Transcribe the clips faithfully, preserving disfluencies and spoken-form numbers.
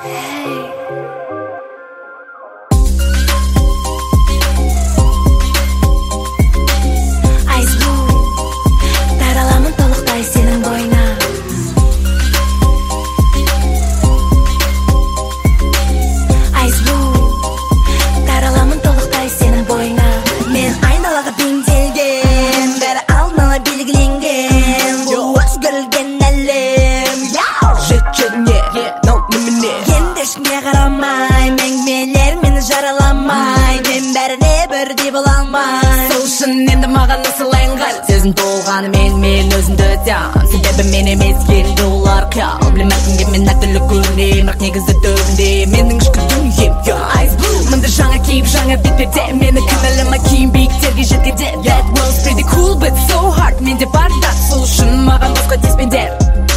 Енді маған насыл аңғал Сезім толғаны мен, мен өзімді тям Себебі мен емес енді олар қиял Білмәкінге мен әртүрлі көрінем Бірақ негізі төбінде менің ішкі дүнием Ice Blue Мында жаңа кейіп жаңа бетперде Мені кінәлама кейін биіктерге жеткенде That was pretty cool but so hard Менде бар да сол үшін маған басқа тиіспеңдер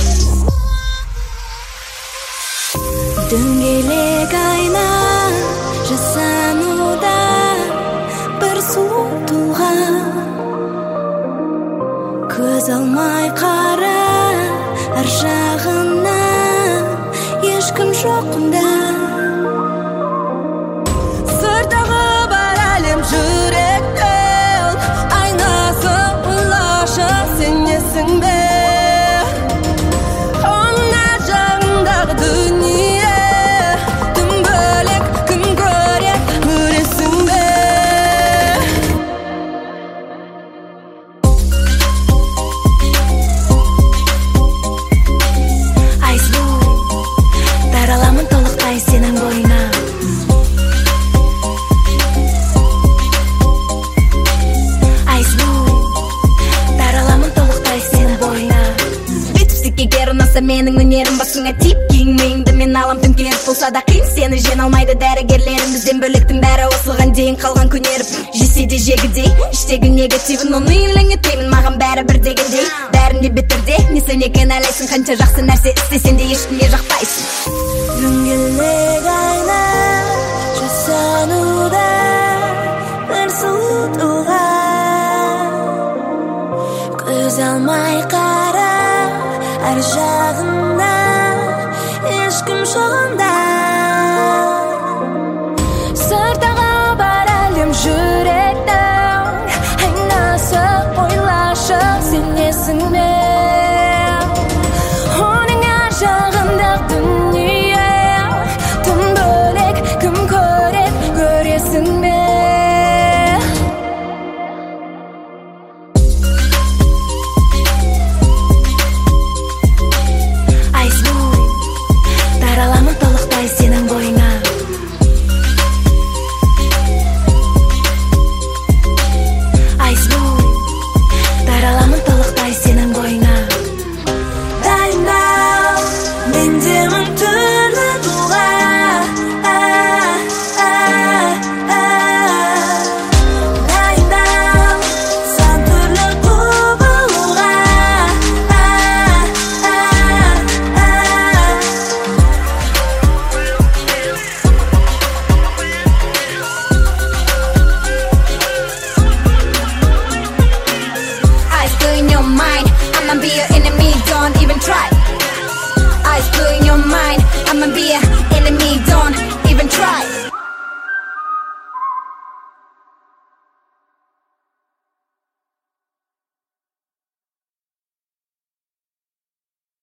Дөңгелек айна жасануда бір сұлу тұлға Көз алмай қара ар жағына ешкім жоқ мұнда Сыртағы бар әлем жүректің айнасы ойлашы сенесің бе Ана жағындағы дүние тым бөлек кім көреді көресің бе Сенің бойына Ice Blue Тараламын толықтай сенің бойына Битіпсікке кер ұнаса менің өнерім басыңа тиіп киіңмейіңді мен алам тым керек болса да қиын сені жеңе алмайды дәрігерлерім бізден бөлектің бәрі осылған дейін қалған көнеріп жесе де жегідей іштегі негативін оны елеңетпеймін маған бәрі бір дегендей бәрін де бітірде не сен кінәлайсың қанша жақсы нәрсе істесең де ешкімге жақпайсың Дөңгелек айна жасануда бір сұлу тұлға Көз алмай қара ар жағына ешкім жоғында Сыртағы бар әлем жүректің айнасы ойлашы сенесің бе Оның ар жағында дүние кім көреді көресің бе Ice Blue Тараламын толықтай сенің бойына Ice Blue Тараламын толықтай сенің бойына Дайындал менде мың түрлі тұлға I'ma be your enemy, don't even try Eyes blue in your mind I'ma be your enemy, don't even try